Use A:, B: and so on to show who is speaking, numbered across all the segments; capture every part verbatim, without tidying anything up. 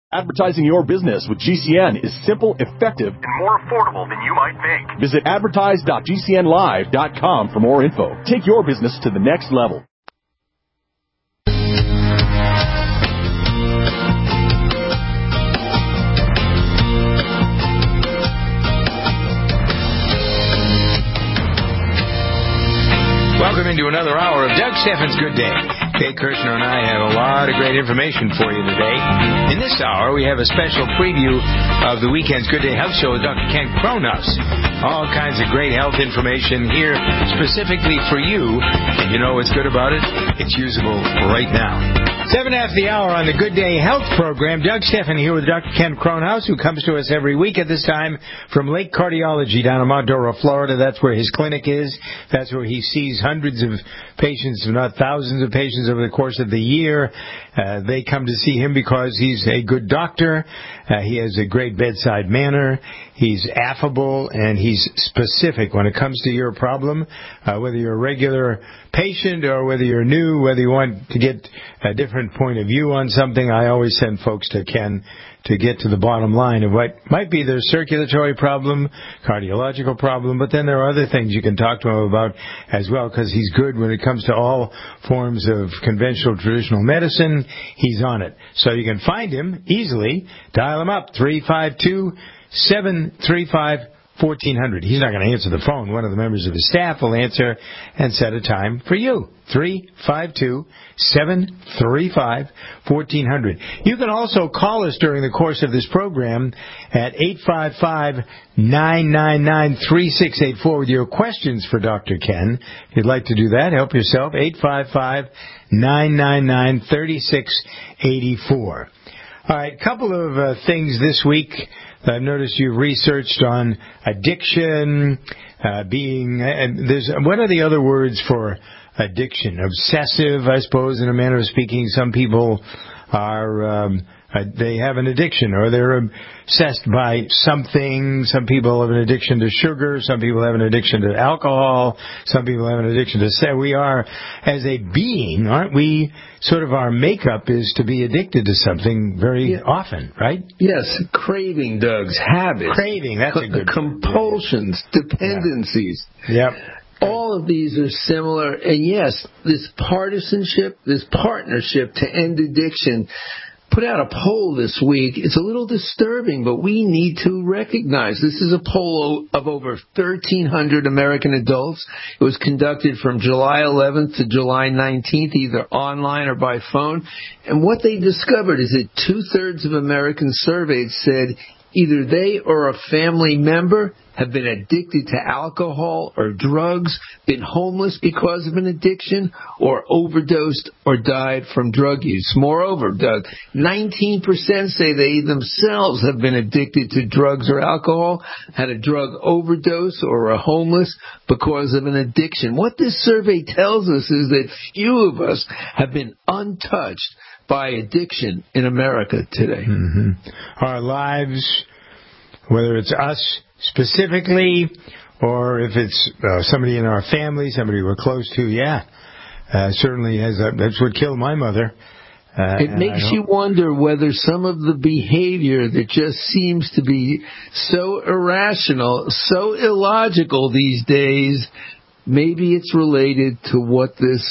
A: Advertising your business with G C N is simple, effective, and more affordable than you might think. Visit advertise dot g c n live dot com for more info. Take your business to the next level.
B: Welcome into another hour of Doug Steffens' Good Day. Kay Kirshner and I have a lot of great information for you today. In this hour, we have a special preview of the weekend's Good Day Health Show with Doctor Ken Kronos. All kinds of great health information here specifically for you. And you know what's good about it? It's usable right now. Seven after the hour on the Good Day Health program. Doug Steffen here with Doctor Ken Kronos, who comes to us every week at this time from Lake Cardiology down in Mount Dora, Florida. That's where his clinic is. That's where he sees hundreds of patients, if not thousands of patients over the course of the year. Uh, they come to see him because he's a good doctor. Uh, he has a great bedside manner. He's affable, and he's specific when it comes to your problem, uh, whether you're a regular patient or whether you're new, whether you want to get a different point of view on something. I always send folks to Ken to get to the bottom line of what might be their circulatory problem, cardiological problem, but then there are other things you can talk to him about as well, because he's good when it comes to all forms of conventional traditional medicine. He's on it. So you can find him easily. Dial him up, three five two, seven three five, fourteen hundred. He's not going to answer the phone. One of the members of his staff will answer and set a time for you. three five two, seven three five, fourteen hundred. You can also call us during the course of this program at eight five five, nine nine nine, three six eight four with your questions for Doctor Ken. If you'd like to do that, help yourself. eight five five, nine nine nine, three six eight four. All right, a couple of uh, things this week. I've noticed you've researched on addiction, uh, being, uh, there's, what are the other words for addiction? Obsessive, I suppose, in a manner of speaking. Some people are, um, uh, they have an addiction, or they're obsessed by something. Some people have an addiction to sugar. Some people have an addiction to alcohol. Some people have an addiction to sex. We are, as a being, aren't we, sort of our makeup is to be addicted to something very yeah. often, right?
C: Yes, craving, Doug's, habits.
B: Craving, that's a good
C: compulsions, word. Dependencies.
B: Yep.
C: All of these are similar, and yes, this partisanship, this partnership to end addiction, put out a poll this week. It's a little disturbing, but we need to recognize this is a poll of over thirteen hundred American adults. It was conducted from July eleventh to July nineteenth, either online or by phone. And what they discovered is that two-thirds of Americans surveyed said either they or a family member have been addicted to alcohol or drugs, been homeless because of an addiction, or overdosed or died from drug use. Moreover, Doug, nineteen percent say they themselves have been addicted to drugs or alcohol, had a drug overdose, or are homeless because of an addiction. What this survey tells us is that few of us have been untouched by addiction in America today.
B: Mm-hmm. Our lives, whether it's us specifically, or if it's uh, somebody in our family, somebody we're close to, yeah, uh, certainly has a, that's what killed my mother. Uh,
C: it makes you wonder whether some of the behavior that just seems to be so irrational, so illogical these days, maybe it's related to what this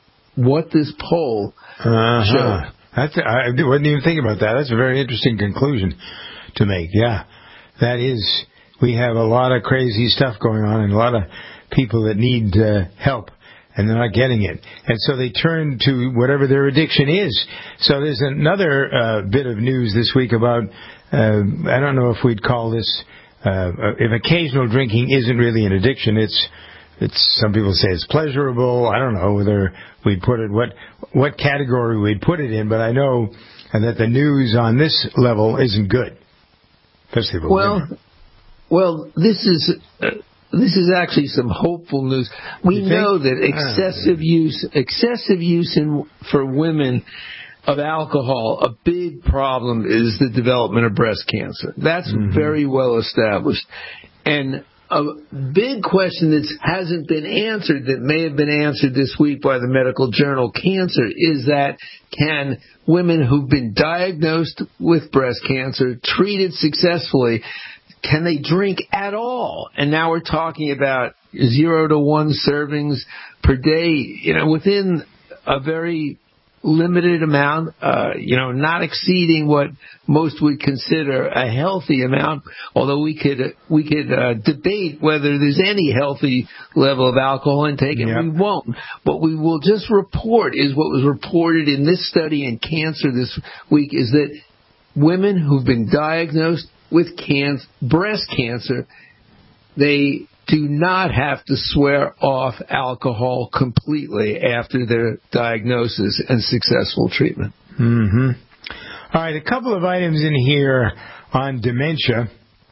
C: what this poll
B: uh-huh.
C: showed.
B: That's, I wasn't even thinking about that. That's a very interesting conclusion to make. Yeah, that is. We have a lot of crazy stuff going on and a lot of people that need uh, help, and they're not getting it. And so they turn to whatever their addiction is. So there's another uh, bit of news this week about, uh, I don't know if we'd call this, uh, if occasional drinking isn't really an addiction, it's, it's, some people say it's pleasurable. I don't know whether we'd put it, what, what category we'd put it in, but I know that the news on this level isn't good. Especially for
C: well,
B: women.
C: Well, this is uh, this is actually some hopeful news. We know that excessive use excessive use in for women of alcohol, a big problem is the development of breast cancer. That's mm-hmm. very well established. And a big question that hasn't been answered, that may have been answered this week by the medical journal Cancer, is that can women who've been diagnosed with breast cancer, treated successfully, can they drink at all? And now we're talking about zero to one servings per day, you know, within a very limited amount, uh, you know, not exceeding what most would consider a healthy amount, although we could, we could, uh, debate whether there's any healthy level of alcohol intake, and yep. we won't. What we will just report is what was reported in this study in Cancer this week, is that women who've been diagnosed with can- breast cancer, they do not have to swear off alcohol completely after their diagnosis and successful treatment.
B: Mm-hmm. All right, a couple of items in here on dementia.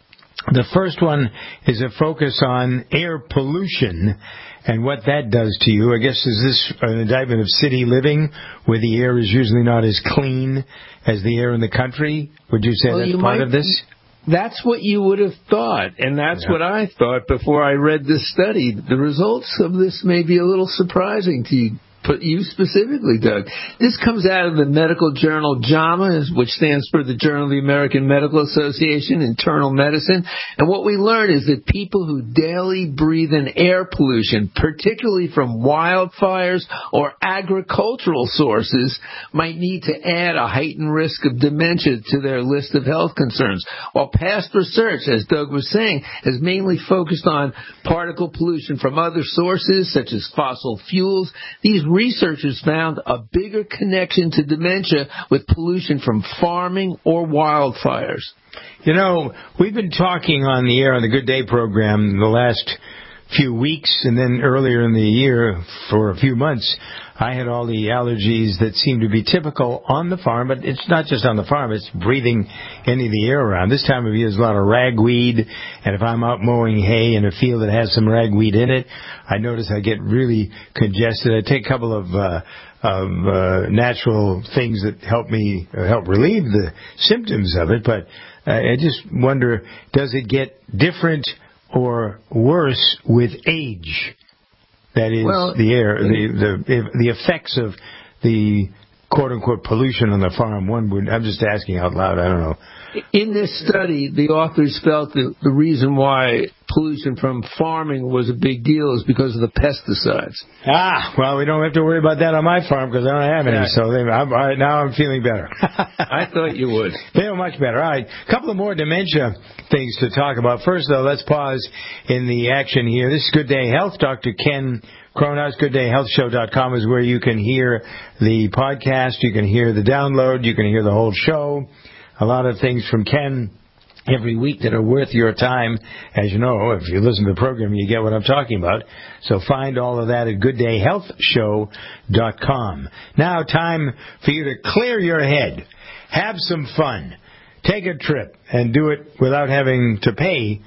B: The first one is a focus on air pollution and what that does to you. I guess, is this an indictment of city living, where the air is usually not as clean as the air in the country? Would you say well, that's you part might- of this?
C: That's what you would have thought, and that's yeah. what I thought before I read this study. The results of this may be a little surprising to you, but you specifically, Doug. This comes out of the medical journal JAMA, which stands for the Journal of the American Medical Association, Internal Medicine. And what we learn is that people who daily breathe in air pollution, particularly from wildfires or agricultural sources, might need to add a heightened risk of dementia to their list of health concerns. While past research, as Doug was saying, has mainly focused on particle pollution from other sources, such as fossil fuels, these researchers found a bigger connection to dementia with pollution from farming or wildfires.
B: You know, we've been talking on the air on the Good Day program the last few weeks, and then earlier in the year for a few months, I had all the allergies that seem to be typical on the farm, but it's not just on the farm, it's breathing any of the air around. This time of year there's a lot of ragweed, and if I'm out mowing hay in a field that has some ragweed in it, I notice I get really congested. I take a couple of uh, of uh, natural things that help me uh, help relieve the symptoms of it, but uh, I just wonder, does it get different or worse with age? That is well, the air, the, the the effects of the quote unquote pollution on the farm. One would, I'm just asking out loud, I don't know.
C: In this study, the authors felt that the reason why pollution from farming was a big deal is because of the pesticides.
B: Ah, well, we don't have to worry about that on my farm because I don't have any. Yeah. So they, I'm, I, now I'm feeling better.
C: I thought you would.
B: Feel much better. All right, a couple of more dementia things to talk about. First, though, let's pause in the action here. This is Good Day Health. Doctor Ken Cronhaus, good day health show dot com is where you can hear the podcast, you can hear the download, you can hear the whole show. A lot of things from Ken every week that are worth your time. As you know, if you listen to the program, you get what I'm talking about. So find all of that at good day health show dot com. Now, time for you to clear your head. Have some fun. Take a trip and do it without having to pay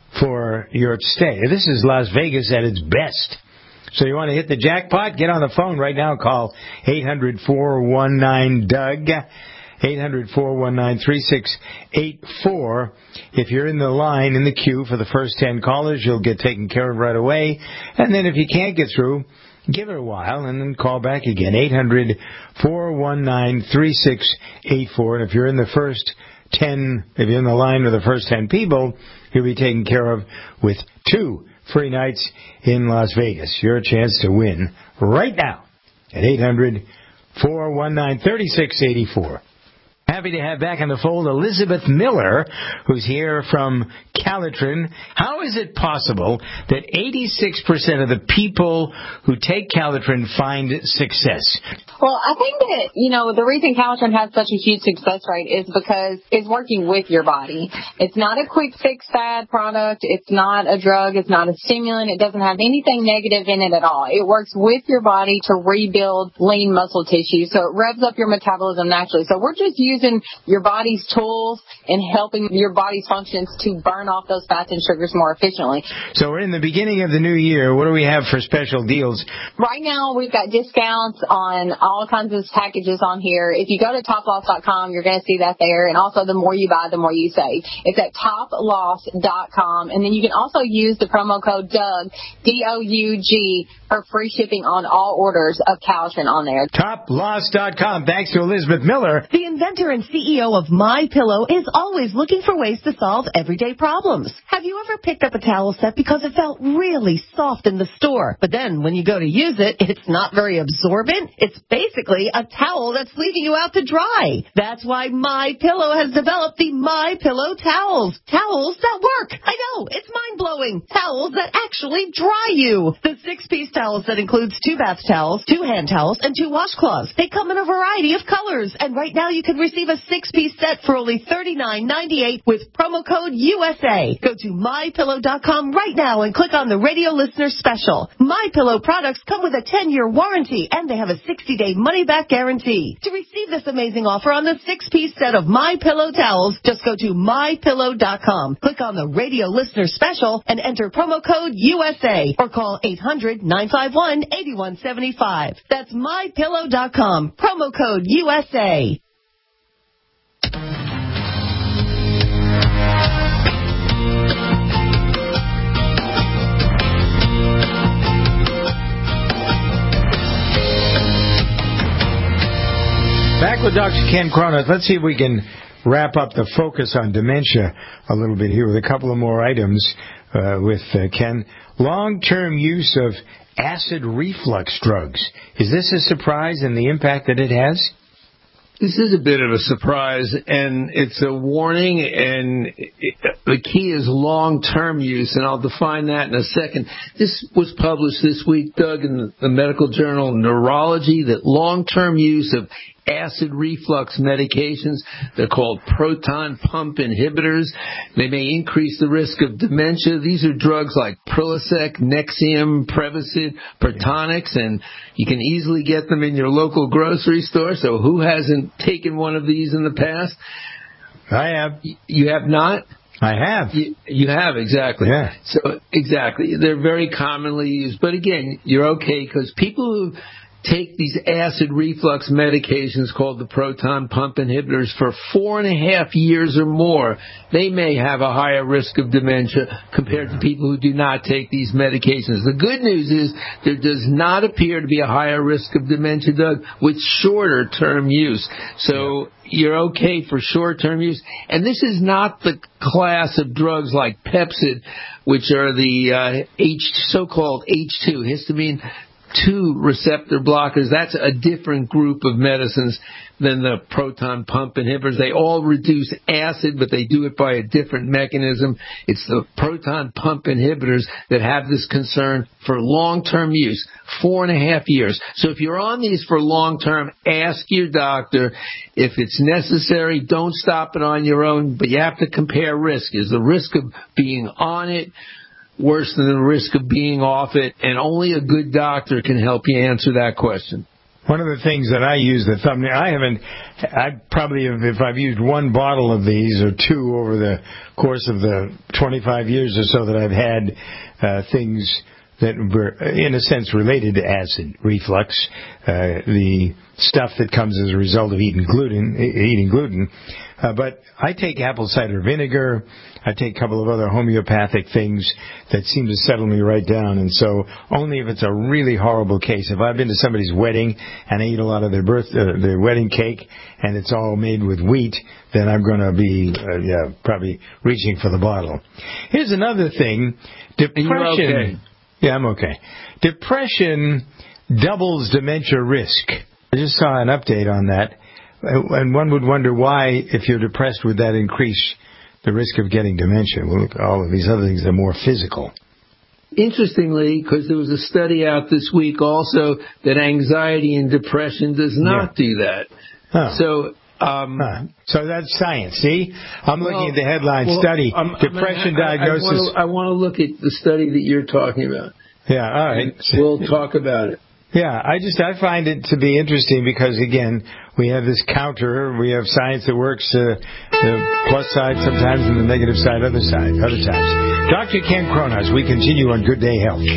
B: for your stay. This is Las Vegas at its best. So you want to hit the jackpot? Get on the phone right now. Call eight hundred, four one nine, D O U G. eight hundred, four one nine, three six eight four. If you're in the line, in the queue for the first ten callers, you'll get taken care of right away. And then if you can't get through, give it a while and then call back again. eight hundred, four one nine, three six eight four. And if you're in the first ten, if you're in the line with the first ten people, you'll be taken care of with two free nights in Las Vegas. Your chance to win right now at eight hundred, four one nine, three six eight four. Happy to have back on the fold Elizabeth Miller, who's here from Calitrin. How is it possible that eighty-six percent of the people who take Calitrin find success?
D: Well, I think that, you know, the reason Calitrin has such a huge success rate is because it's working with your body. It's not a quick fix fad product. It's not a drug. It's not a stimulant. It doesn't have anything negative in it at all. It works with your body to rebuild lean muscle tissue. So it revs up your metabolism naturally. So we're just using using your body's tools and helping your body's functions to burn off those fats and sugars more efficiently.
B: So we're in the beginning of the new year. What do we have for special deals?
D: Right now, we've got discounts on all kinds of packages on here. If you go to top loss dot com, you're going to see that there. And also, the more you buy, the more you save. It's at top loss dot com. And then you can also use the promo code Doug, D O U G, for free shipping on all orders of Calitrin on there.
B: top loss dot com. Thanks to Elizabeth Miller.
E: The inventor and C E O of MyPillow is always looking for ways to solve everyday problems. Have you ever picked up a towel set because it felt really soft in the store, but then when you go to use it, it's not very absorbent? It's basically a towel that's leaving you out to dry. That's why MyPillow has developed the MyPillow towels. Towels that work. I know, it's mind-blowing. Towels that actually dry you. The six-piece towel set includes two bath towels, two hand towels, and two washcloths. They come in a variety of colors, and right now you can receive a six-piece set for only thirty-nine ninety-eight with promo code U S A. Go to my pillow dot com right now and click on the radio listener special. MyPillow products come with a ten-year warranty, and they have a sixty-day money-back guarantee. To receive this amazing offer on the six-piece set of MyPillow towels, just go to my pillow dot com, click on the radio listener special, and enter promo code U S A, or call eight hundred nine five one eight one seven five. That's my pillow dot com, promo code U S A.
B: Back with Doctor Ken Cronin. Let's see if we can wrap up the focus on dementia a little bit here with a couple of more items uh, with uh, Ken. Long-term use of acid reflux drugs. Is this a surprise in the impact that it has?
C: This is a bit of a surprise, and it's a warning, and it, the key is long-term use, and I'll define that in a second. This was published this week, Doug, in the medical journal Neurology, that long-term use of acid reflux medications, they're called proton pump inhibitors. They may increase the risk of dementia. These are drugs like Prilosec, Nexium, Prevacid, Protonix, and you can easily get them in your local grocery store. So who hasn't taken one of these in the past?
B: I have.
C: You have not?
B: I have.
C: You, you have, exactly.
B: Yeah.
C: So, exactly. They're very commonly used. But again, you're okay, because people who take these acid reflux medications called the proton pump inhibitors for four and a half years or more, they may have a higher risk of dementia compared to people who do not take these medications. The good news is there does not appear to be a higher risk of dementia, Doug, with shorter term use. So you're okay for short-term use. And this is not the class of drugs like Pepcid, which are the uh, H, so-called H two, histamine two receptor blockers. That's a different group of medicines than the proton pump inhibitors. They all reduce acid, but they do it by a different mechanism. It's the proton pump inhibitors that have this concern for long-term use, four and a half years. So if you're on these for long-term, ask your doctor if it's necessary. Don't stop it on your own, but you have to compare risk. Is the risk of being on it worse than the risk of being off it? And only a good doctor can help you answer that question.
B: One of the things that I use, the thumbnail, I haven't, I probably have, if I've used one bottle of these or two over the course of the twenty-five years or so that I've had uh, things that were, in a sense, related to acid reflux, uh, the stuff that comes as a result of eating gluten, eating gluten. Uh, but I take apple cider vinegar. I take a couple of other homeopathic things that seem to settle me right down. And so only if it's a really horrible case. If I've been to somebody's wedding and I eat a lot of their birth, uh, their wedding cake, and it's all made with wheat, then I'm going to be uh, yeah, probably reaching for the bottle. Here's another thing. Depression.
C: You're okay.
B: Yeah, I'm okay. Depression doubles dementia risk. I just saw an update on that. And one would wonder why, if you're depressed, would that increase the risk of getting dementia? Well, look, all of these other things are more physical.
C: Interestingly, because there was a study out this week also that anxiety and depression does not yeah. do that.
B: Huh.
C: So um,
B: huh. so that's science, see? I'm
C: well,
B: looking at the headline
C: well,
B: study,
C: I'm,
B: depression
C: I, I,
B: diagnosis.
C: I want to look at the study that you're talking about.
B: Yeah, all right.
C: We'll talk about it.
B: Yeah, I just I find it to be interesting because, again, we have this counter. We have science that works uh, the plus side sometimes and the negative side other side, other times. Doctor Ken Cronhaus, we continue on Good Day Health.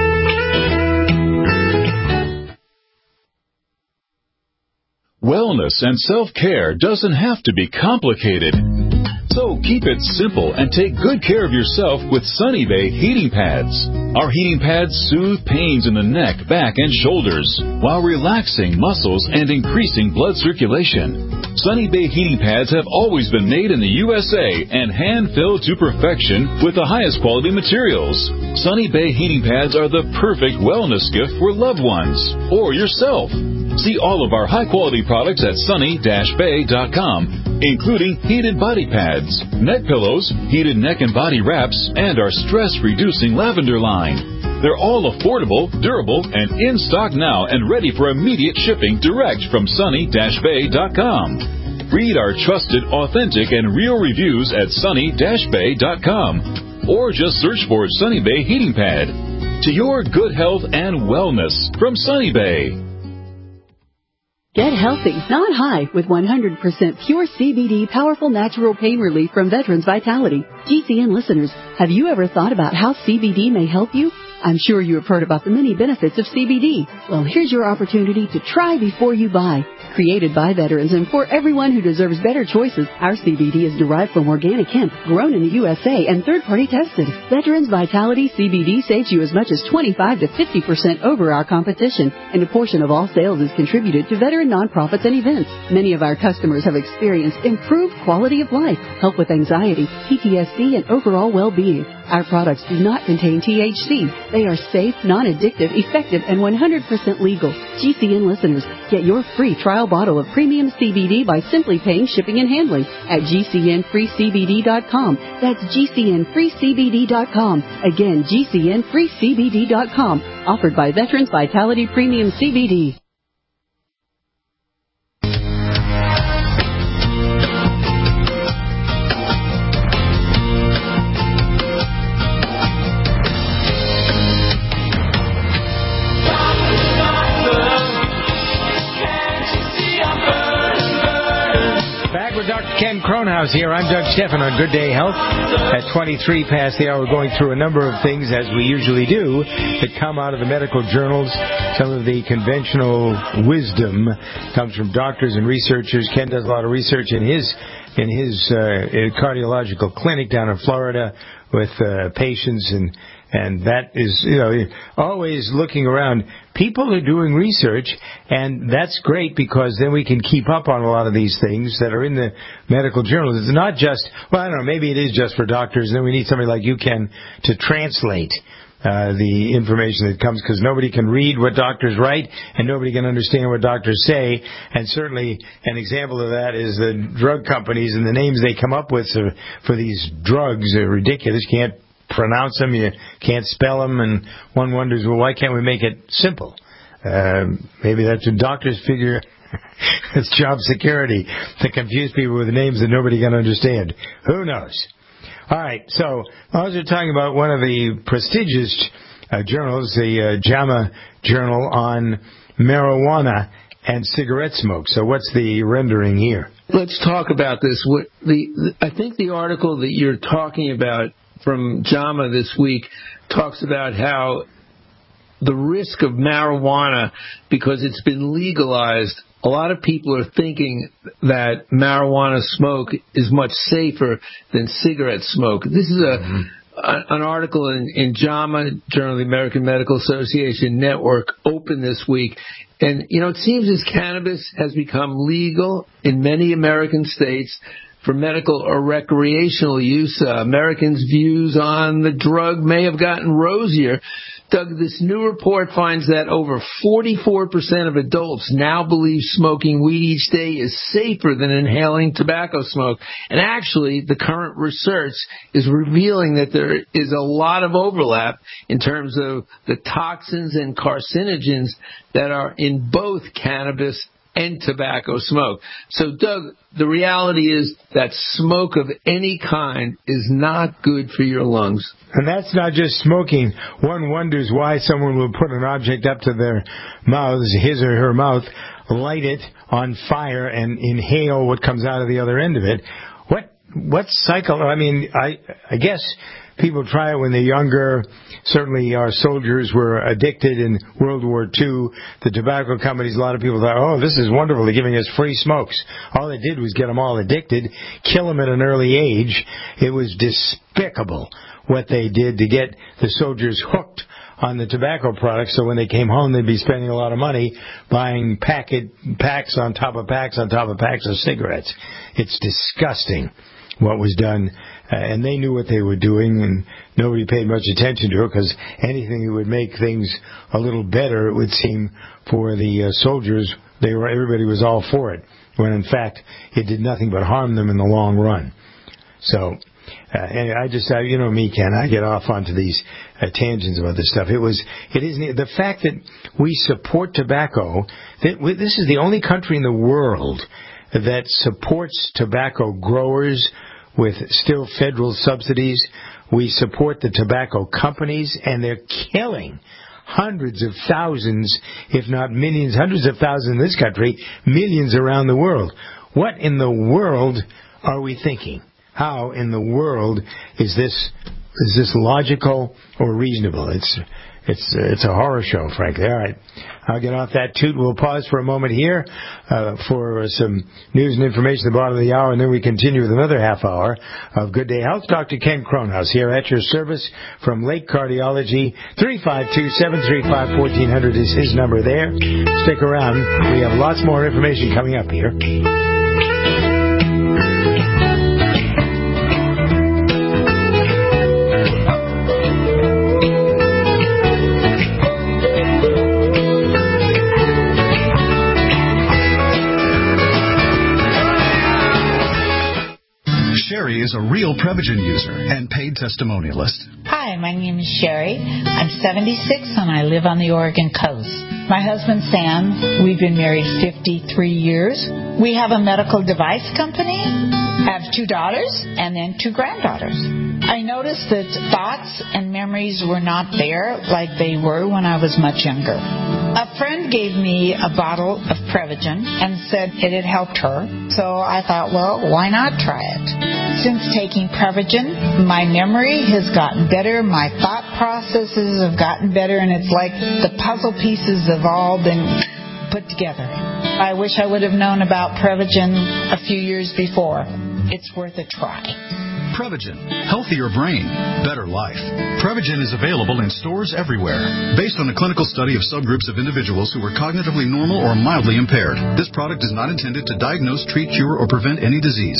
F: Wellness and self-care doesn't have to be complicated. So keep it simple and take good care of yourself with Sunny Bay heating pads. Our heating pads soothe pains in the neck, back, and shoulders while relaxing muscles and increasing blood circulation. Sunny Bay heating pads have always been made in the U S A and hand-filled to perfection with the highest quality materials. Sunny Bay heating pads are the perfect wellness gift for loved ones or yourself. See all of our high-quality products at sunny dash bay dot com, including heated body pads, neck pillows, heated neck and body wraps, and our stress-reducing lavender line. They're all affordable, durable, and in stock now and ready for immediate shipping direct from sunny dash bay dot com. Read our trusted, authentic, and real reviews at sunny dash bay dot com, or just search for Sunny Bay Heating Pad. To your good health and wellness from Sunny Bay.
G: Get healthy, not high, with one hundred percent pure C B D powerful natural pain relief from Veterans Vitality. G C N listeners, have you ever thought about how C B D may help you? I'm sure you have heard about the many benefits of C B D. Well, here's your opportunity to try before you buy. Created by veterans and for everyone who deserves better choices, our C B D is derived from organic hemp, grown in the U S A, and third-party tested. Veterans Vitality C B D saves you as much as twenty-five to fifty percent over our competition, and a portion of all sales is contributed to veteran nonprofits and events. Many of our customers have experienced improved quality of life, help with anxiety, P T S D, and overall well-being. Our products do not contain T H C. They are safe, non-addictive, effective, and one hundred percent legal. G C N listeners, get your free trial bottle of premium C B D by simply paying shipping and handling at G C N free C B D dot com. That's G C N free C B D dot com. Again, G C N free C B D dot com. Offered by Veterans Vitality Premium C B D.
B: Doctor Ken Cronhaus here. I'm Doug Stephan on Good Day Health. At twenty-three past the hour, we're going through a number of things, as we usually do, that come out of the medical journals. Some of the conventional wisdom comes from doctors and researchers. Ken does a lot of research in his in his uh, cardiological clinic down in Florida with uh, patients, and and that is, you know, always looking around. People are doing research, and that's great because then we can keep up on a lot of these things that are in the medical journals. It's not just, well, I don't know, maybe it is just for doctors, and then we need somebody like you, Ken, to translate uh, the information that comes, because nobody can read what doctors write, and nobody can understand what doctors say. And certainly an example of that is the drug companies and the names they come up with for these drugs are ridiculous. You can't pronounce them, you can't spell them, and one wonders, well, why can't we make it simple? Uh, maybe that's what doctors figure. It's job security to confuse people with names that nobody can understand. Who knows? All right, so I was talking about one of the prestigious uh, journals, the uh, JAMA Journal on marijuana and cigarette smoke. So what's the rendering here?
C: Let's talk about this. What the I think the article that you're talking about from JAMA this week talks about how the risk of marijuana, because it's been legalized, a lot of people are thinking that marijuana smoke is much safer than cigarette smoke. This is a mm-hmm. an article in, in JAMA, Journal of the American Medical Association Network, open this week. And, you know, it seems as cannabis has become legal in many American states for medical or recreational use, uh, Americans' views on the drug may have gotten rosier. Doug, this new report finds that over forty-four percent of adults now believe smoking weed each day is safer than inhaling tobacco smoke. And actually, the current research is revealing that there is a lot of overlap in terms of the toxins and carcinogens that are in both cannabis and tobacco smoke. So, Doug, the reality is that smoke of any kind is not good for your lungs.
B: And that's not just smoking. One wonders why someone will put an object up to their mouths, his or her mouth, light it on fire and inhale what comes out of the other end of it. What what cycle? I mean, I I guess people try it when they're younger. Certainly our soldiers were addicted in World War Two. The tobacco companies, a lot of people thought, oh, this is wonderful. They're giving us free smokes. All they did was get them all addicted, kill them at an early age. It was despicable what they did to get the soldiers hooked on the tobacco products, so when they came home, they'd be spending a lot of money buying packet packs on top of packs on top of packs of cigarettes. It's disgusting what was done, uh, and they knew what they were doing, and nobody paid much attention to it, because anything that would make things a little better, it would seem, for the uh, soldiers, they were everybody was all for it, when in fact it did nothing but harm them in the long run. So. Uh, and I just, uh, you know me, Ken, I get off onto these uh, tangents about this stuff. It was, it isn't, the fact that we support tobacco, that we, this is the only country in the world that supports tobacco growers with still federal subsidies. We support the tobacco companies, and they're killing hundreds of thousands, if not millions, hundreds of thousands in this country, millions around the world. What in the world are we thinking? How in the world is this is this logical or reasonable? It's it's it's a horror show, frankly. All right, I'll get off that toot. We'll pause for a moment here uh, for some news and information at the bottom of the hour, and then we continue with another half hour of Good Day Health. Doctor Ken Kronhaus here at your service from Lake Cardiology. three five two, seven three five, one four zero zero is his number there. Stick around. We have lots more information coming up here.
H: Sherry is a real Prevagen user and paid testimonialist.
I: Hi, my name is Sherry. I'm seventy-six and I live on the Oregon coast. My husband, Sam, we've been married fifty-three years. We have a medical device company, have two daughters, and then two granddaughters. I noticed that thoughts and memories were not there like they were when I was much younger. A friend gave me a bottle of Prevagen and said it had helped her, so I thought, well, why not try it? Since taking Prevagen, my memory has gotten better, my thought processes have gotten better, and it's like the puzzle pieces have all been put together. I wish I would have known about Prevagen a few years before. It's worth a try.
H: Prevagen. Healthier brain, better life. Prevagen is available in stores everywhere. Based on a clinical study of subgroups of individuals who were cognitively normal or mildly impaired, this product is not intended to diagnose, treat, cure, or prevent any disease.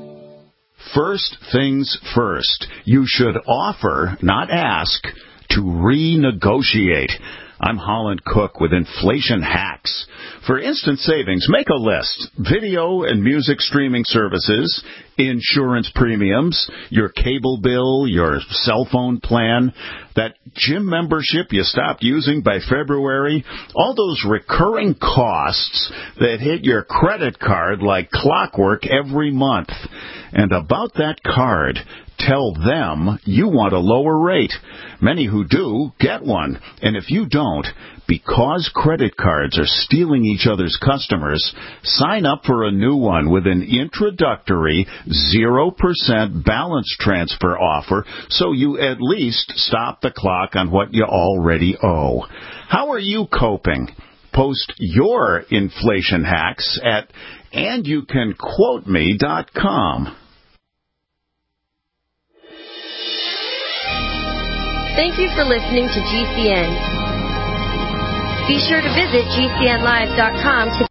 F: First things first. You should offer, not ask, to renegotiate. I'm Holland Cook with Inflation Hacks. For instant savings, make a list. Video and music streaming services, insurance premiums, your cable bill, your cell phone plan, that gym membership you stopped using by February, all those recurring costs that hit your credit card like clockwork every month. And about that card, tell them you want a lower rate. Many who do get one. And if you don't, because credit cards are stealing each other's customers, sign up for a new one with an introductory zero percent balance transfer offer so you at least stop the clock on what you already owe. How are you coping? Post your inflation hacks at and you can quote me dot com.
J: Thank you for listening to G C N. Be sure to visit G C N live dot com to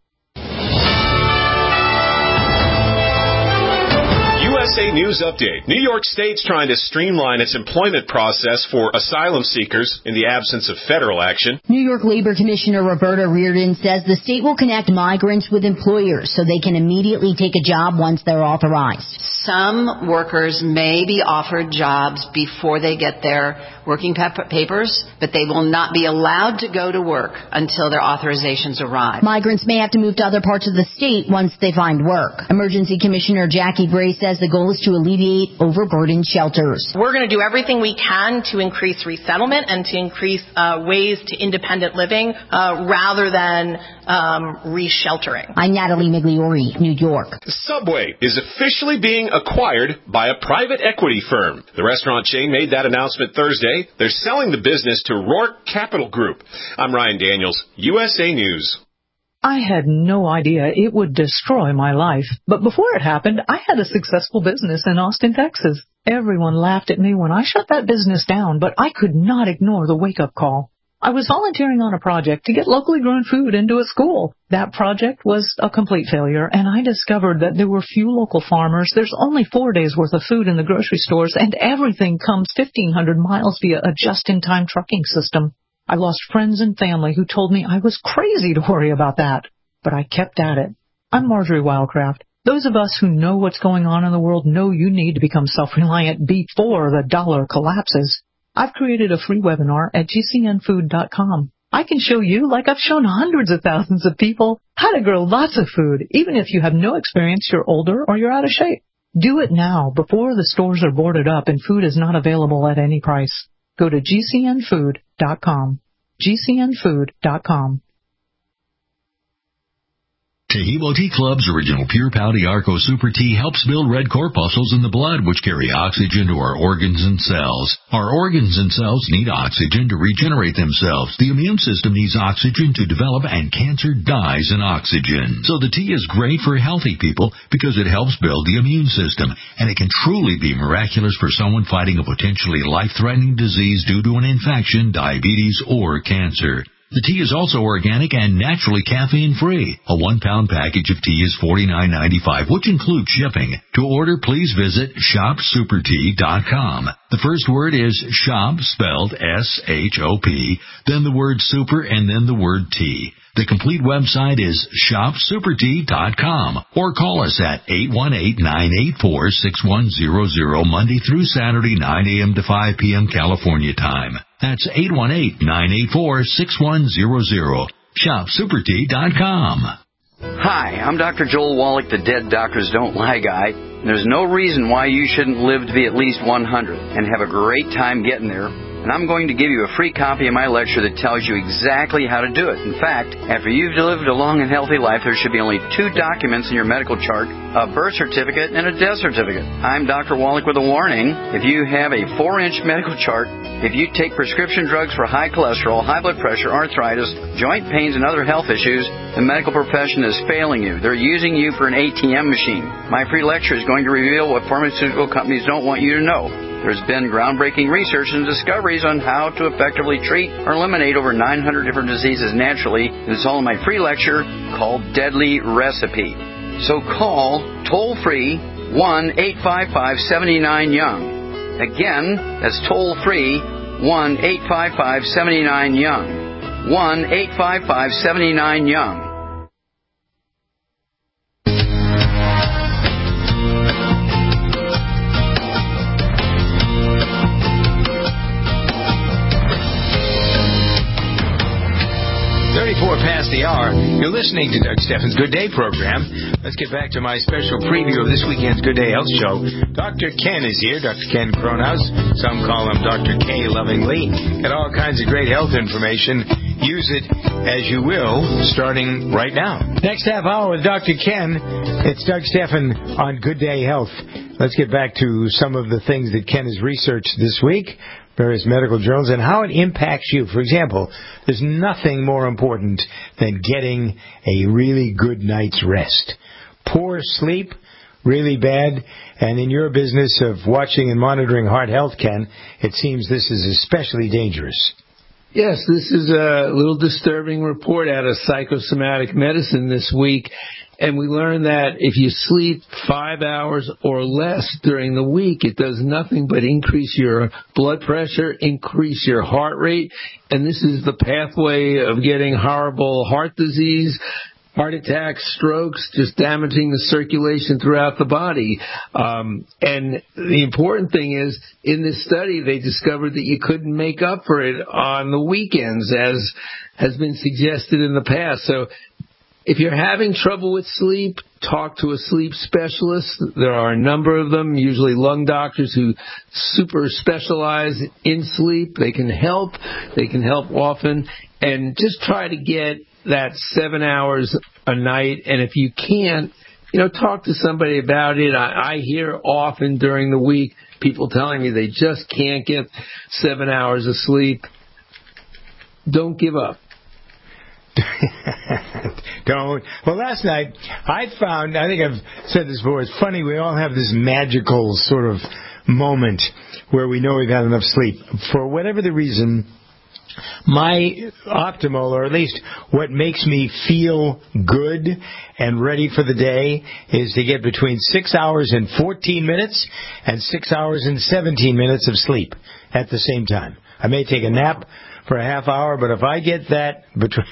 A: U S A News Update. New York State's trying to streamline its employment process for asylum seekers in the absence of federal action.
K: New York Labor Commissioner Roberta Reardon says the state will connect migrants with employers so they can immediately take a job once they're authorized.
L: Some workers may be offered jobs before they get their working papers, but they will not be allowed to go to work until their authorizations arrive.
K: Migrants may have to move to other parts of the state once they find work. Emergency Commissioner Jackie Bray says the goal is to alleviate overburdened shelters.
M: We're going to do everything we can to increase resettlement and to increase uh, ways to independent living uh, rather than um, re-sheltering.
K: I'm Natalie Migliori, New York.
N: Subway is officially being acquired by a private equity firm. The restaurant chain made that announcement Thursday. They're selling the business to Rourke Capital Group. I'm Ryan Daniels, U S A News.
O: I had no idea it would destroy my life. But before it happened, I had a successful business in Austin, Texas. Everyone laughed at me when I shut that business down, but I could not ignore the wake-up call. I was volunteering on a project to get locally grown food into a school. That project was a complete failure, and I discovered that there were few local farmers. There's only four days' worth of food in the grocery stores, and everything comes fifteen hundred miles via a just-in-time trucking system. I lost friends and family who told me I was crazy to worry about that, but I kept at it. I'm Marjorie Wildcraft. Those of us who know what's going on in the world know you need to become self-reliant before the dollar collapses. I've created a free webinar at G C N food dot com. I can show you, like I've shown hundreds of thousands of people, how to grow lots of food, even if you have no experience, you're older, or you're out of shape. Do it now, before the stores are boarded up and food is not available at any price. Go to G C N food dot com. G C N food dot com.
P: Tehebo Tea Club's original Pure Pouty Arco Super Tea helps build red corpuscles in the blood, which carry oxygen to our organs and cells. Our organs and cells need oxygen to regenerate themselves. The immune system needs oxygen to develop, and cancer dies in oxygen. So the tea is great for healthy people because it helps build the immune system, and it can truly be miraculous for someone fighting a potentially life-threatening disease due to an infection, diabetes, or cancer. The tea is also organic and naturally caffeine-free. A one-pound package of tea is forty-nine ninety-five, which includes shipping. To order, please visit shop super tea dot com. The first word is shop, spelled S H O P, then the word super, and then the word tea. The complete website is shop super tea dot com, or call us at eight one eight, nine eight four, six one zero zero Monday through Saturday, nine a.m. to five p.m. California time. That's eight one eight, nine eight four, six one zero zero. shop super tea dot com.
Q: Hi, I'm Doctor Joel Wallach, the Dead Doctors Don't Lie guy. There's no reason why you shouldn't live to be at least one hundred and have a great time getting there. And I'm going to give you a free copy of my lecture that tells you exactly how to do it. In fact, after you've lived a long and healthy life, there should be only two documents in your medical chart, a birth certificate and a death certificate. I'm Doctor Wallach with a warning. If you have a four-inch medical chart, if you take prescription drugs for high cholesterol, high blood pressure, arthritis, joint pains, and other health issues, the medical profession is failing you. They're using you for an A T M machine. My free lecture is going to reveal what pharmaceutical companies don't want you to know. There's been groundbreaking research and discoveries on how to effectively treat or eliminate over nine hundred different diseases naturally. It's all in my free lecture called Deadly Recipe. So call toll-free one eight five five, seven nine, young. Again, that's toll-free one eight five five, seven nine, young. one eight five five, seven nine, young.
B: thirty-four past the hour. You're listening to Doug Steffens' Good Day program. Let's get back to my special preview of this weekend's Good Day Health Show. Doctor Ken is here, Doctor Ken Cronhaus. Some call him Doctor K lovingly. Got all kinds of great health information. Use it as you will, starting right now. Next half hour with Doctor Ken. It's Doug Steffen on Good Day Health. Let's get back to some of the things that Ken has researched this week, various medical journals, and how it impacts you. For example, there's nothing more important than getting a really good night's rest. Poor sleep, really bad, and in your business of watching and monitoring heart health, Ken, it seems this is especially dangerous.
C: Yes, this is a little disturbing report out of Psychosomatic Medicine this week, and we learned that if you sleep five hours or less during the week, it does nothing but increase your blood pressure, increase your heart rate, and this is the pathway of getting horrible heart disease, heart attacks, strokes, just damaging the circulation throughout the body. Um, and the important thing is, in this study, they discovered that you couldn't make up for it on the weekends, as has been suggested in the past. So if you're having trouble with sleep, talk to a sleep specialist. There are a number of them, usually lung doctors who super specialize in sleep. They can help. They can help often. And just try to get that seven hours a night. And if you can't, you know, talk to somebody about it. I, I hear often during the week people telling me they just can't get seven hours of sleep. Don't give up.
B: Don't. Well, last night I found, I think I've said this before, it's funny, we all have this magical sort of moment where we know we've had enough sleep. For whatever the reason, my optimal, or at least what makes me feel good and ready for the day, is to get between six hours and fourteen minutes and six hours and seventeen minutes of sleep at the same time. I may take a nap for a half hour, but if I get that, between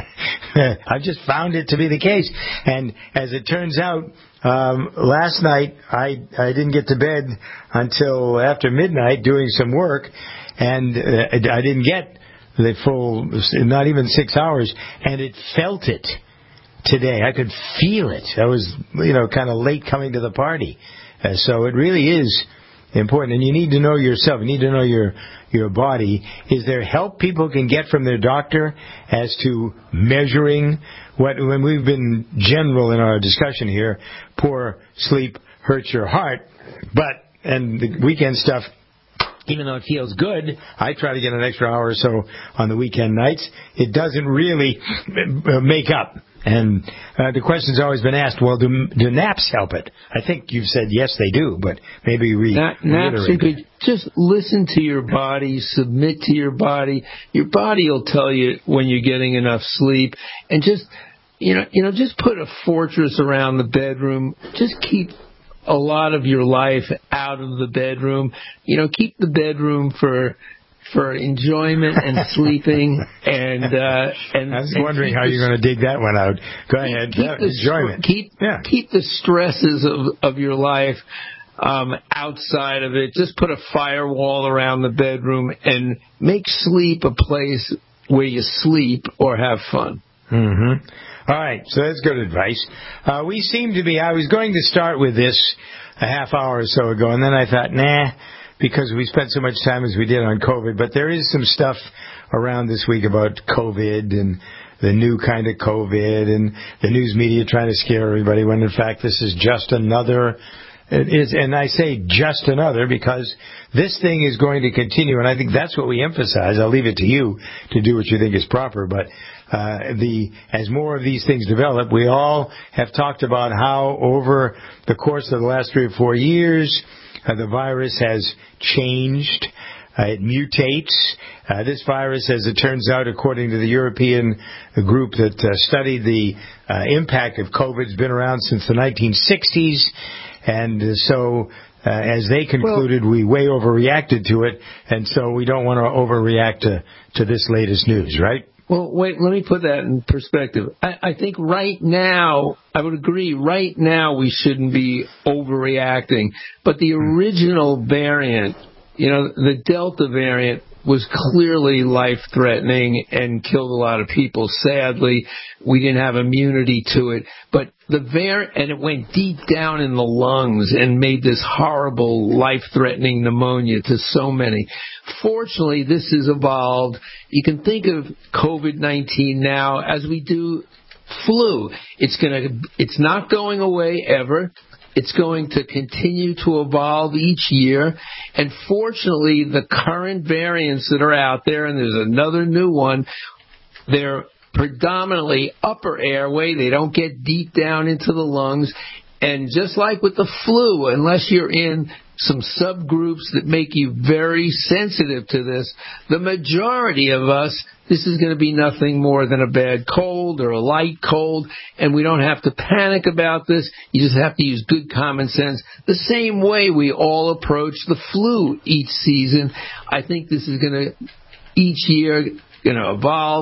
B: I've just found it to be the case. And as it turns out, um, last night I I didn't get to bed until after midnight doing some work, and uh, I didn't get the full, not even six hours, and it felt it today. I could feel it. I was, you know, kind of late coming to the party. Uh, so it really is important, and you need to know yourself. You need to know your your body. Is there help people can get from their doctor as to measuring what? When we've been general in our discussion here, poor sleep hurts your heart, but and the weekend stuff, even though it feels good, I try to get an extra hour or so on the weekend nights. It doesn't really make up. And uh, the question's always been asked, well, do, do naps help it? I think you've said yes, they do, but maybe re-
C: Na- naps are good. Just listen to your body, submit to your body. Your body will tell you when you're getting enough sleep. And just, you know, you know, just put a fortress around the bedroom. Just keep a lot of your life out of the bedroom. You know, keep the bedroom for for enjoyment and sleeping, and uh, and
B: I was wondering how you're going to dig that one out. Go ahead,
C: keep
B: yeah,
C: the,
B: enjoyment.
C: Keep yeah. keep the stresses of of your life um, outside of it. Just put a firewall around the bedroom and make sleep a place where you sleep or have fun.
B: Mm-hmm. All right, so that's good advice. Uh, we seem to be, I was going to start with this a half hour or so ago, and then I thought, nah, because we spent so much time as we did on COVID, but there is some stuff around this week about COVID and the new kind of COVID and the news media trying to scare everybody when in fact this is just another, it is, and I say just another because this thing is going to continue, and I think that's what we emphasize. I'll leave it to you to do what you think is proper, but Uh, the as more of these things develop, we all have talked about how over the course of the last three or four years, uh, the virus has changed. Uh, it mutates. Uh, this virus, as it turns out, according to the European group that uh, studied the uh, impact of COVID, has been around since the nineteen sixties. And uh, so, uh, as they concluded, well, we way overreacted to it. And so we don't want to overreact to, to this latest news, right?
C: Well, wait, let me put that in perspective. I, I think right now, I would agree, right now we shouldn't be overreacting. But the original variant, you know, the Delta variant, was clearly life-threatening and killed a lot of people. Sadly, we didn't have immunity to it. But the variant, and it went deep down in the lungs and made this horrible, life-threatening pneumonia to so many. Fortunately, this has evolved. You can think of COVID nineteen now as we do flu. It's gonna, it's not going away ever. It's going to continue to evolve each year. And fortunately, the current variants that are out there, and there's another new one, they're predominantly upper airway. They don't get deep down into the lungs. And just like with the flu, unless you're in some subgroups that make you very sensitive to this, the majority of us, this is going to be nothing more than a bad cold or a light cold, and we don't have to panic about this. You just have to use good common sense. The same way we all approach the flu each season, I think this is going to, each year, going to evolve.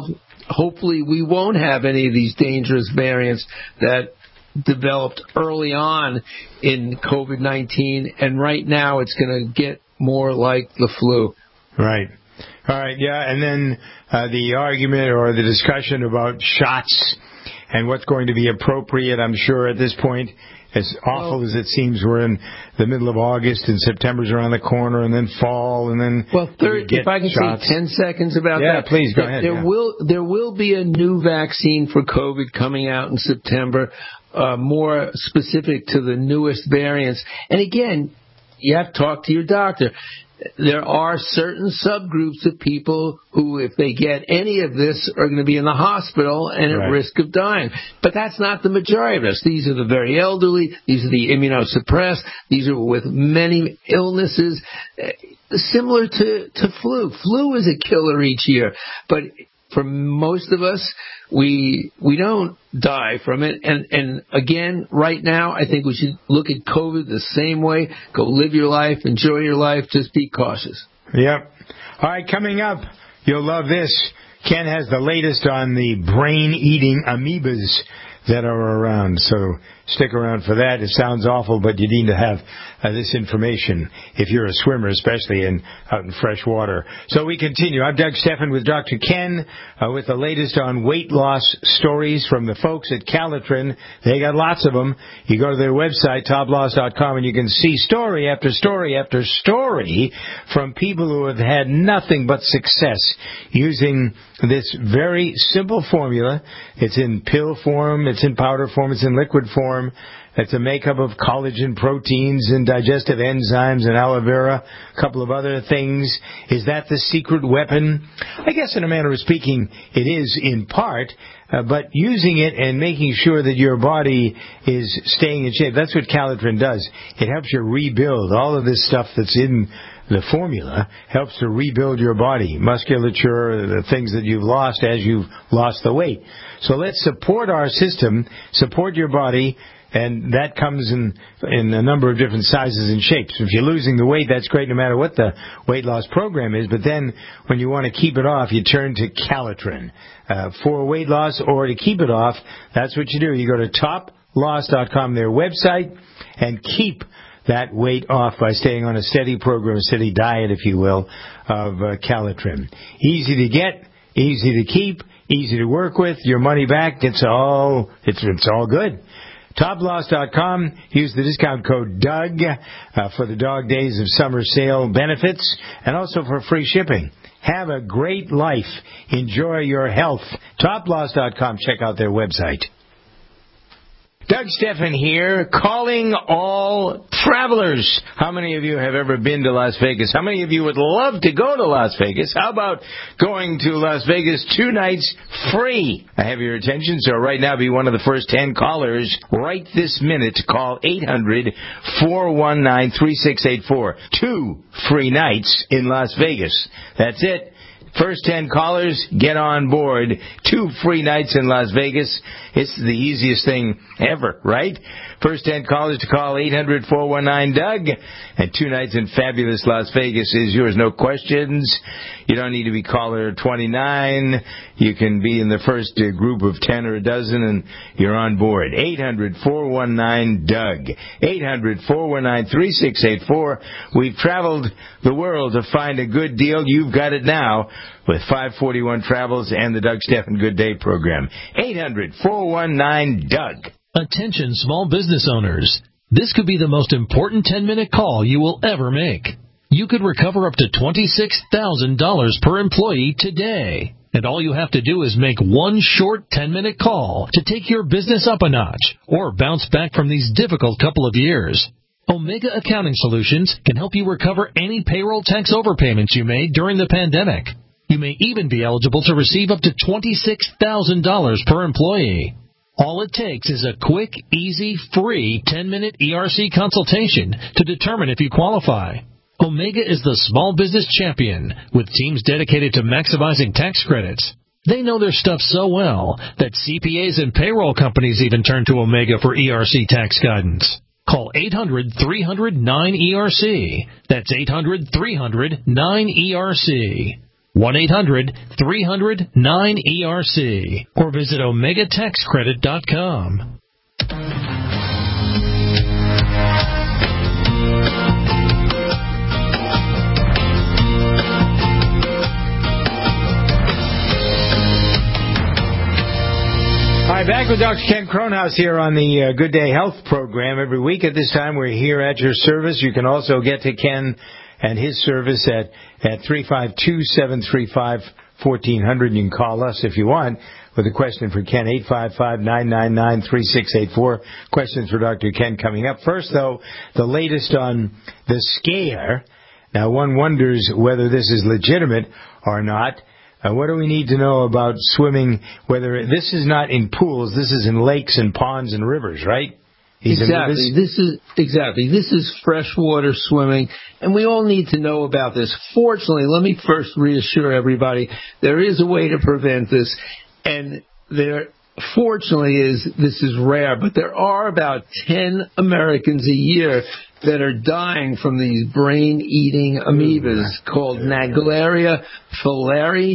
C: hopefully we won't have any of these dangerous variants that developed early on in COVID nineteen, and right now it's going to get more like the flu.
B: Right. All right, yeah, and then uh, the argument or the discussion about shots and what's going to be appropriate, I'm sure at this point, as awful well, as it seems, we're in the middle of August and September's around the corner, and then fall, and then
C: well, third,
B: get
C: if I can
B: shots.
C: say ten seconds about
B: yeah,
C: that.
B: Yeah, please go ahead.
C: There
B: yeah.
C: will there will be a new vaccine for COVID coming out in September, uh, more specific to the newest variants. And again, you have to talk to your doctor. There are certain subgroups of people who, if they get any of this, are going to be in the hospital and at
B: right. risk
C: of dying. But that's not the majority of us. These are the very elderly. These are the immunosuppressed. These are with many illnesses, similar to, to flu. Flu is a killer each year. But for most of us, we we don't die from it. And, and again, right now, I think we should look at COVID the same way. Go live your life, enjoy your life, just be cautious.
B: Yep. All right, coming up, you'll love this. Ken has the latest on the brain-eating amoebas that are around. So stick around for that. It sounds awful, but you need to have uh, this information if you're a swimmer, especially in out in fresh water. So we continue. I'm Doug Stephan with Doctor Ken uh, with the latest on weight loss stories from the folks at Calitrin. They got lots of them. You go to their website, top loss dot com, and you can see story after story after story from people who have had nothing but success using this very simple formula. It's in pill form, it's in powder form, it's in liquid form. It's a makeup of collagen proteins and digestive enzymes and aloe vera, a couple of other things. Is that the secret weapon? I guess in a manner of speaking, it is in part, uh, but using it and making sure that your body is staying in shape, that's what Calitrin does. It helps you rebuild all of this stuff that's in the formula, helps to rebuild your body, musculature, the things that you've lost as you've lost the weight. So let's support our system, support your body, and that comes in in a number of different sizes and shapes. If you're losing the weight, that's great no matter what the weight loss program is. But then when you want to keep it off, you turn to Calitrin. Uh, for weight loss or to keep it off, that's what you do. You go to top loss dot com, their website, and keep that weight off by staying on a steady program, a steady diet, if you will, of uh, Calitrin. Easy to get, easy to keep, easy to work with. Your money back, it's all it's it's all good. top loss dot com. Use the discount code Doug uh, for the Dog Days of Summer Sale benefits and also for free shipping. Have a great life. Enjoy your health. top loss dot com. Check out their website. Doug Stephan here, calling all travelers. How many of you have ever been to Las Vegas? How many of you would love to go to Las Vegas? How about going to Las Vegas two nights free? I have your attention, so right now be one of the first ten callers right this minute to call eight hundred, four one nine, three six eight four. Two free nights in Las Vegas. That's it. First ten callers, get on board. Two free nights in Las Vegas. It's the easiest thing ever, right? First ten callers to call eight hundred, four one nine, Doug. And two nights in fabulous Las Vegas is yours. No questions. You don't need to be caller twenty-nine. You can be in the first uh, group of ten or a dozen, and you're on board. eight hundred, four one nine, Doug. eight hundred, four one nine, three six eight four. We've traveled the world to find a good deal. You've got it now with five forty-one Travels and the Doug Stephan Good Day program. eight hundred, four one nine, Doug.
R: Attention small business owners. This could be the most important ten-minute call you will ever make. You could recover up to twenty-six thousand dollars per employee today. And all you have to do is make one short ten-minute call to take your business up a notch or bounce back from these difficult couple of years. Omega Accounting Solutions can help you recover any payroll tax overpayments you made during the pandemic. You may even be eligible to receive up to twenty-six thousand dollars per employee. All it takes is a quick, easy, free ten-minute E R C consultation to determine if you qualify. Omega is the small business champion with teams dedicated to maximizing tax credits. They know their stuff so well that C P As and payroll companies even turn to Omega for E R C tax guidance. Call eight hundred, three hundred, nine E R C. That's eight hundred, three hundred, nine E R C. one eight hundred three hundred nine E R C or visit omega tax credit dot com.
B: Hi, back with Doctor Ken Cronhaus here on the uh, Good Day Health program. Every week at this time, we're here at your service. You can also get to Ken and his service at, at three five two, seven three five, one four zero zero. You can call us if you want with a question for Ken, eight five five, nine nine nine, three six eight four. Questions for Doctor Ken coming up. First, though, the latest on the scare. Now, one wonders whether this is legitimate or not. Uh, what do we need to know about swimming? Whether this is not in pools, this is in lakes and ponds and rivers, right? These
C: exactly.
B: amoebas?
C: This is exactly. This is freshwater swimming, and we all need to know about this. Fortunately, let me first reassure everybody there is a way to prevent this, and there, fortunately, is this is rare, but there are about ten Americans a year that are dying from these brain-eating amoebas called Naegleria fowleri.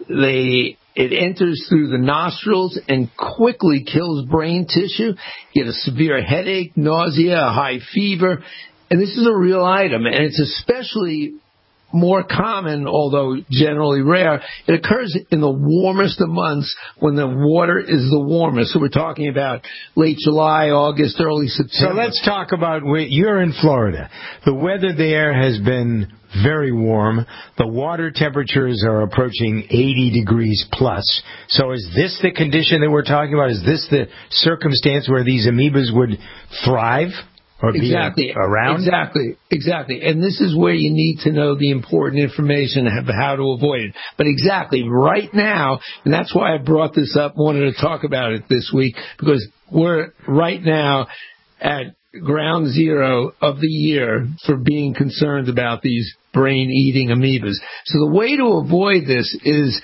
C: They it enters through the nostrils and quickly kills brain tissue. You get a severe headache, nausea, a high fever, and this is a real item, and it's especially more common, although generally rare. It occurs in the warmest of months when the water is the warmest. So we're talking about late July, August, early September.
B: So let's talk about, you're in Florida. The weather there has been very warm. The water temperatures are approaching eighty degrees plus. So is this the condition that we're talking about? Is this the circumstance where these amoebas would thrive? Or be
C: exactly.
B: around?
C: Exactly. Exactly. And this is where you need to know the important information of how to avoid it. But exactly, right now, and that's why I brought this up, wanted to talk about it this week, because we're right now at ground zero of the year for being concerned about these brain-eating amoebas. So the way to avoid this is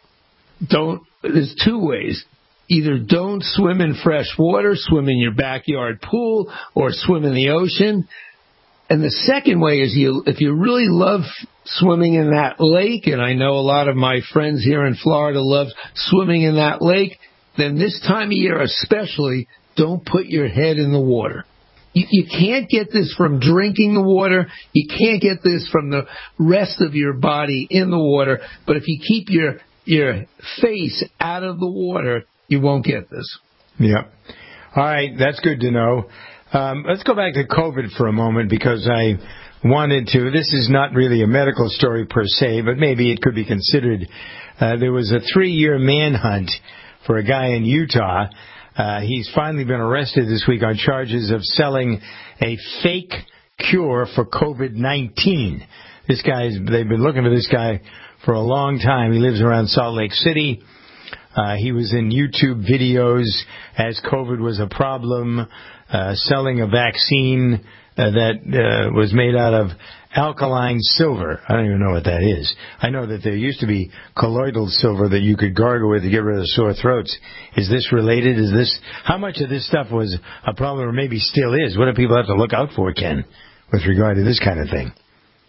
C: don't, there's two ways. Either don't swim in fresh water, swim in your backyard pool, or swim in the ocean. And the second way is you, if you really love swimming in that lake, and I know a lot of my friends here in Florida love swimming in that lake, then this time of year especially, don't put your head in the water. You, you can't get this from drinking the water. You can't get this from the rest of your body in the water. But if you keep your your face out of the water, you won't get this.
B: Yeah. All right, that's good to know. Um, let's go back to COVID for a moment, because I wanted to, this is not really a medical story per se, but maybe it could be considered. Uh, there was a three-year manhunt for a guy in Utah. Uh, he's finally been arrested this week on charges of selling a fake cure for COVID nineteen. This guy's, they've been looking for this guy for a long time. He lives around Salt Lake City. Uh, he was in YouTube videos as COVID was a problem, uh, selling a vaccine uh, that uh, was made out of alkaline silver. I don't even know what that is. I know that there used to be colloidal silver that you could gargle with to get rid of sore throats. Is this related? Is this, how much of this stuff was a problem, or maybe still is? What do people have to look out for, Ken, with regard to this kind of thing?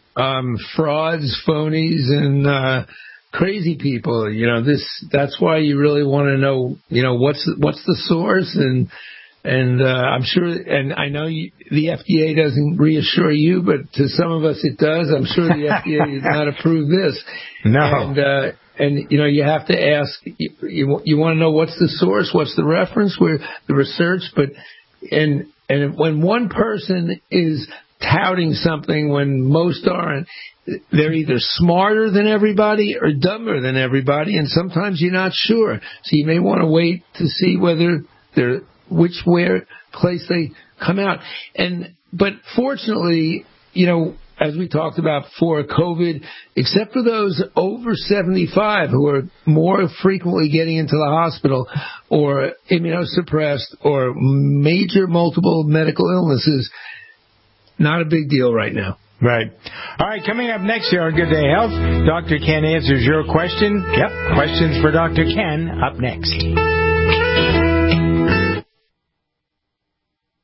C: Um, frauds, phonies, and uh crazy people. You know, this, that's why you really want to know, you know, what's, what's the source, and, and, uh, I'm sure, and I know you, the F D A doesn't reassure you, but to some of us it does. I'm sure the F D A did not approve this.
B: No.
C: And, uh, and, you know, you have to ask, you, you, you want to know what's the source, what's the reference, where the research, but, and, and when one person is touting something when most aren't, they're either smarter than everybody or dumber than everybody, and sometimes you're not sure. So you may want to wait to see whether they're, which where place they come out. And but fortunately, you know, as we talked about before, COVID, except for those over seventy-five who are more frequently getting into the hospital or immunosuppressed or major multiple medical illnesses, not a big deal right now.
B: Right. All right, coming up next here on Good Day Health, Doctor Ken answers your question. Yep, questions for Doctor Ken up next.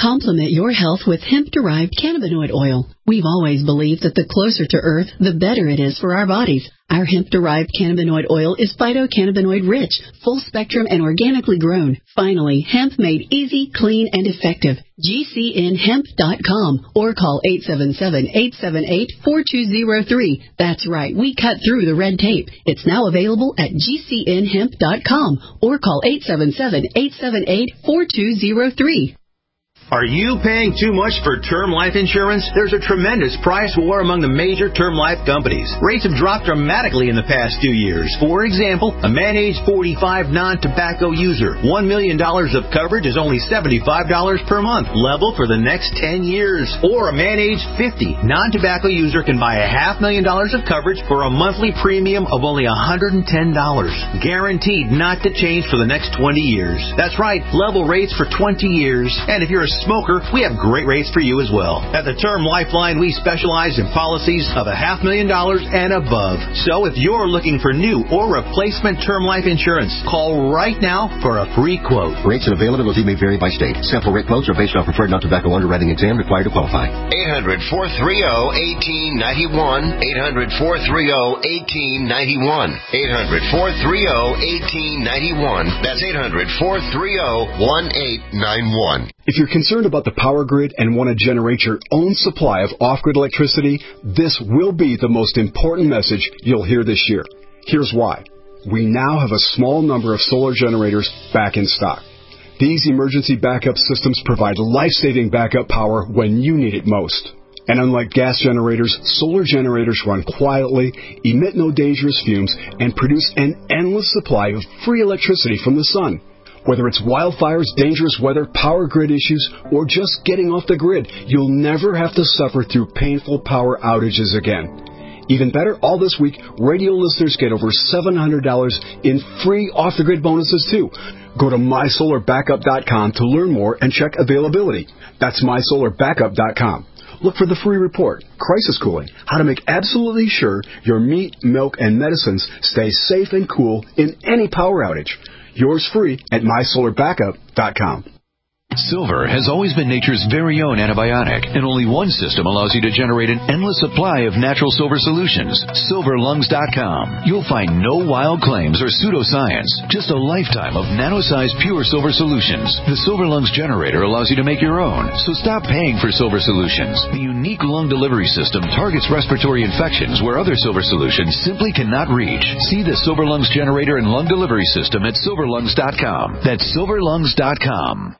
G: Complement your health with hemp-derived cannabinoid oil. We've always believed that the closer to Earth, the better it is for our bodies. Our hemp-derived cannabinoid oil is phytocannabinoid rich, full spectrum, and organically grown. Finally, hemp made easy, clean, and effective. G C N hemp dot com or call eight seven seven, eight seven eight, four two zero three. That's right, we cut through the red tape. It's now available at G C N hemp dot com or call eight seven seven, eight seven eight, four two zero three.
S: Are you paying too much for term life insurance? There's a tremendous price war among the major term life companies. Rates have dropped dramatically in the past two years. For example, a man age forty-five non-tobacco user, one million dollars of coverage is only seventy-five dollars per month, level for the next ten years. Or a man age fifty non-tobacco user can buy a half million dollars of coverage for a monthly premium of only one hundred ten dollars. Guaranteed not to change for the next twenty years. That's right, level rates for twenty years. And if you're a smoker, we have great rates for you as well. At the Term Lifeline, we specialize in policies of a half million dollars and above. So if you're looking for new or replacement term life insurance, call right now for a free quote.
T: Rates and availability may vary by state. Sample rate quotes are based on preferred non-tobacco underwriting exam required to qualify.
U: eight hundred, four three zero, one eight nine one. eight hundred, four three zero, one eight nine one. eight hundred, four three zero, one eight nine one. That's eight hundred, four three zero, one eight nine one.
V: If you're concerned about the power grid and want to generate your own supply of off-grid electricity, this will be the most important message you'll hear this year. Here's why. We now have a small number of solar generators back in stock. These emergency backup systems provide life-saving backup power when you need it most. And unlike gas generators, solar generators run quietly, emit no dangerous fumes, and produce an endless supply of free electricity from the sun. Whether it's wildfires, dangerous weather, power grid issues, or just getting off the grid, you'll never have to suffer through painful power outages again. Even better, all this week, radio listeners get over seven hundred dollars in free off-the-grid bonuses, too. Go to my solar backup dot com to learn more and check availability. That's my solar backup dot com. Look for the free report, Crisis Cooling, how to make absolutely sure your meat, milk, and medicines stay safe and cool in any power outage. Yours free at my solar backup dot com.
W: Silver has always been nature's very own antibiotic, and only one system allows you to generate an endless supply of natural silver solutions. silver lungs dot com. You'll find no wild claims or pseudoscience, just a lifetime of nano-sized pure silver solutions. The Silver Lungs generator allows you to make your own, so stop paying for silver solutions. The unique lung delivery system targets respiratory infections where other silver solutions simply cannot reach. See the Silver Lungs generator and lung delivery system at silver lungs dot com. That's silver lungs dot com.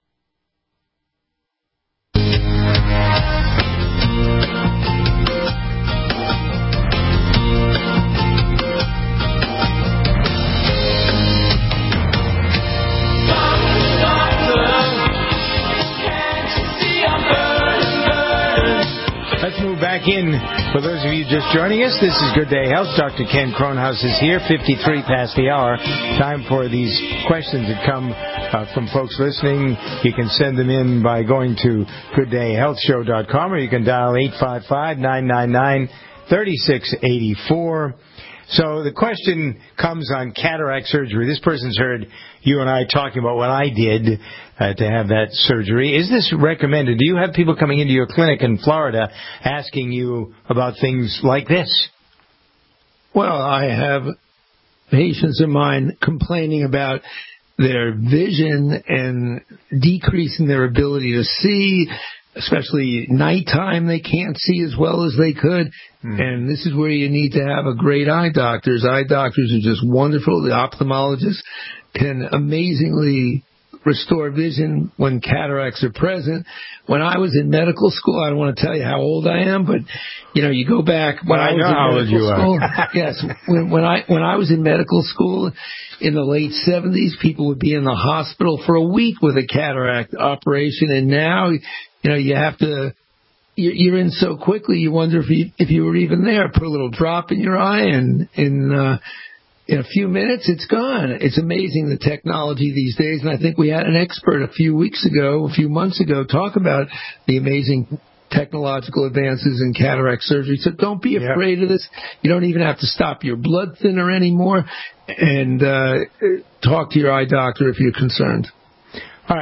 B: Let's move back in. For those of you just joining us, this is Good Day Health. Doctor Ken Kronhaus is here, fifty-three past the hour. Time for these questions that come uh, from folks listening. You can send them in by going to good day health show dot com, or you can dial eight five five, nine nine nine, three six eight four. So the question comes on cataract surgery. This person's heard you and I talking about what I did uh, to have that surgery. Is this recommended? Do you have people coming into your clinic in Florida asking you about things like this?
C: Well, I have patients of mine complaining about their vision and decreasing their ability to see, especially nighttime. They can't see as well as they could. Mm. And this is where you need to have a great eye doctors. Eye doctors are just wonderful. The ophthalmologists can amazingly restore vision when cataracts are present. When I was in medical school, I don't want to tell you how old I am, but you know, you go back when
B: well, I,
C: I was
B: know
C: in
B: how
C: medical
B: old you
C: school.
B: Are.
C: Yes, when, when I when I was in medical school in the late seventies, people would be in the hospital for a week with a cataract operation, and now, you know, you have to. You're in so quickly, you wonder if you if you were even there. Put a little drop in your eye, and in uh, in a few minutes, it's gone. It's amazing, the technology these days. And I think we had an expert a few weeks ago, a few months ago, talk about the amazing technological advances in cataract surgery. So don't be afraid yep. of this. You don't even have to stop your blood thinner anymore. And uh, talk to your eye doctor if you're concerned.
B: All right.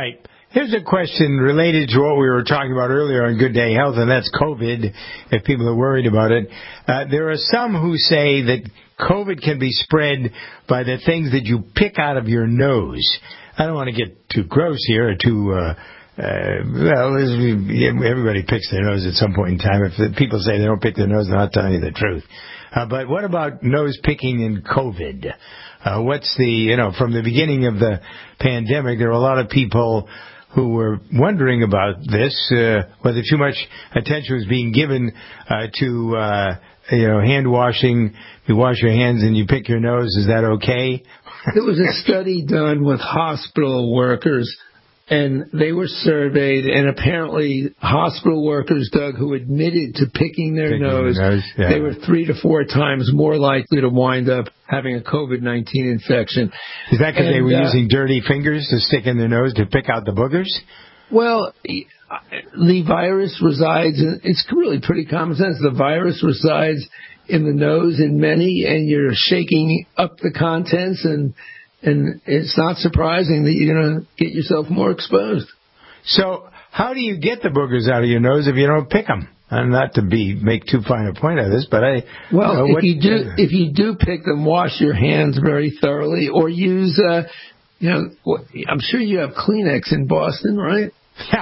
B: Here's a question related to what we were talking about earlier on Good Day Health, and that's COVID, if people are worried about it. Uh, there are some who say that COVID can be spread by the things that you pick out of your nose. I don't want to get too gross here or too, uh, uh, well, everybody picks their nose at some point in time. If the people say they don't pick their nose, they're not telling you the truth. Uh, but what about nose picking in COVID? Uh, what's the, you know, from the beginning of the pandemic, there were a lot of people who were wondering about this, uh, whether too much attention was being given uh, to, uh, you know, hand washing. You wash your hands and you pick your nose. Is that okay?
C: There was a study done with hospital workers, and they were surveyed, and apparently hospital workers, Doug, who admitted to picking their picking nose, nose yeah. they were three to four times more likely to wind up having a COVID nineteen infection.
B: Is that because they were
C: uh,
B: using dirty fingers to stick in their nose to pick out the boogers?
C: Well, the virus resides in, it's really pretty common sense. The virus resides in the nose in many, and you're shaking up the contents, and and it's not surprising that you're going to get yourself more exposed.
B: So how do you get the boogers out of your nose if you don't pick them? And not to be make too fine a point of this, but I
C: well,
B: you know,
C: if
B: what,
C: you do if you do pick them, wash your hands very thoroughly, or use uh, you know, I'm sure you have Kleenex in Boston, right?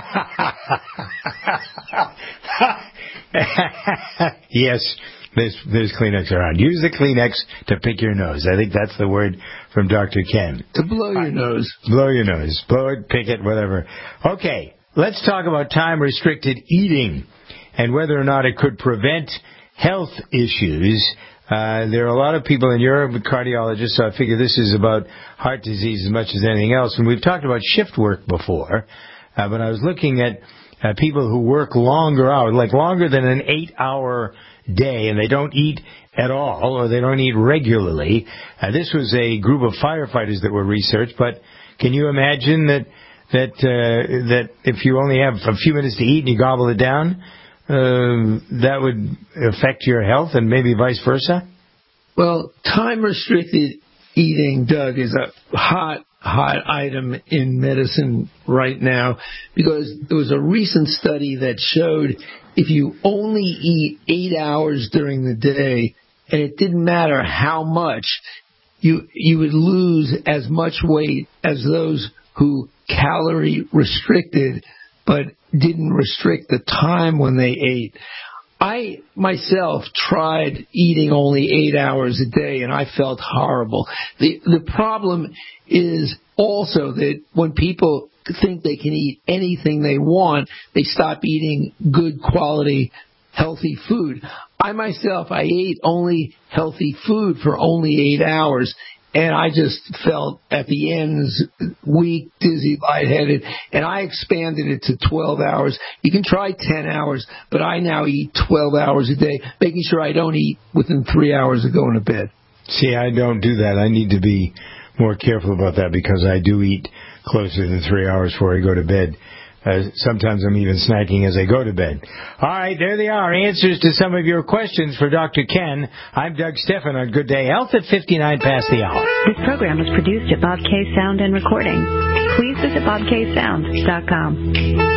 B: Yes, there's there's Kleenex around. Use the Kleenex to pick your nose. I think that's the word from Doctor Ken.
C: To blow your nose.
B: Blow your nose. Blow it, pick it, whatever. Okay, let's talk about time-restricted eating and whether or not it could prevent health issues. Uh, there are a lot of people, and you're a cardiologist, so I figure this is about heart disease as much as anything else. And we've talked about shift work before, uh, but I was looking at uh, people who work longer hours, like longer than an eight-hour day, and they don't eat at all, or they don't eat regularly. Uh, this was a group of firefighters that were researched, but can you imagine that that uh, that if you only have a few minutes to eat and you gobble it down, Uh, that would affect your health, and maybe vice versa?
C: Well, time-restricted eating, Doug, is a hot, hot item in medicine right now, because there was a recent study that showed if you only eat eight hours during the day, and it didn't matter how much, you you would lose as much weight as those who calorie restricted but didn't restrict the time when they ate. I, myself, tried eating only eight hours a day, and I felt horrible. The the problem is also that when people think they can eat anything they want, they stop eating good quality, healthy food. I, myself, I ate only healthy food for only eight hours, and I just felt at the ends weak, dizzy, lightheaded, and I expanded it to twelve hours. You can try ten hours, but I now eat twelve hours a day, making sure I don't eat within three hours of going to bed.
B: See, I don't do that. I need to be more careful about that because I do eat closer than three hours before I go to bed. Uh, sometimes I'm even snacking as I go to bed. All right, there they are. Answers to some of your questions for Doctor Ken. I'm Doug Stephan on Good Day Health at fifty-nine past the hour.
D: This program was produced at Bob K Sound and Recording. Please visit bob k sound dot com.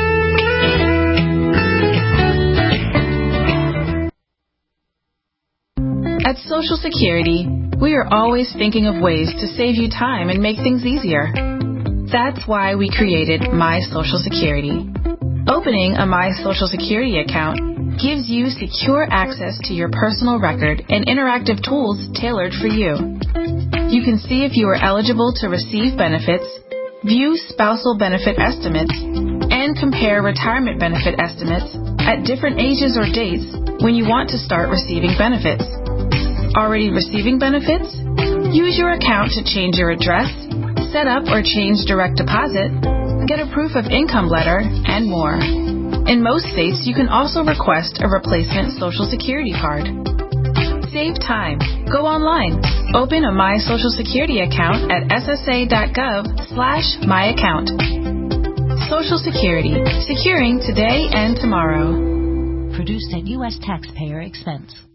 E: At Social Security, we are always thinking of ways to save you time and make things easier. That's why we created My Social Security. Opening a My Social Security account gives you secure access to your personal record and interactive tools tailored for you. You can see if you are eligible to receive benefits, view spousal benefit estimates, and compare retirement benefit estimates at different ages or dates when you want to start receiving benefits. Already receiving benefits? Use your account to change your address, set up or change direct deposit, get a proof of income letter, and more. In most states, you can also request a replacement Social Security card. Save time. Go online. Open a My Social Security account at s s a dot gov slash my account. Social Security. Securing today and tomorrow.
I: Produced at U S taxpayer expense.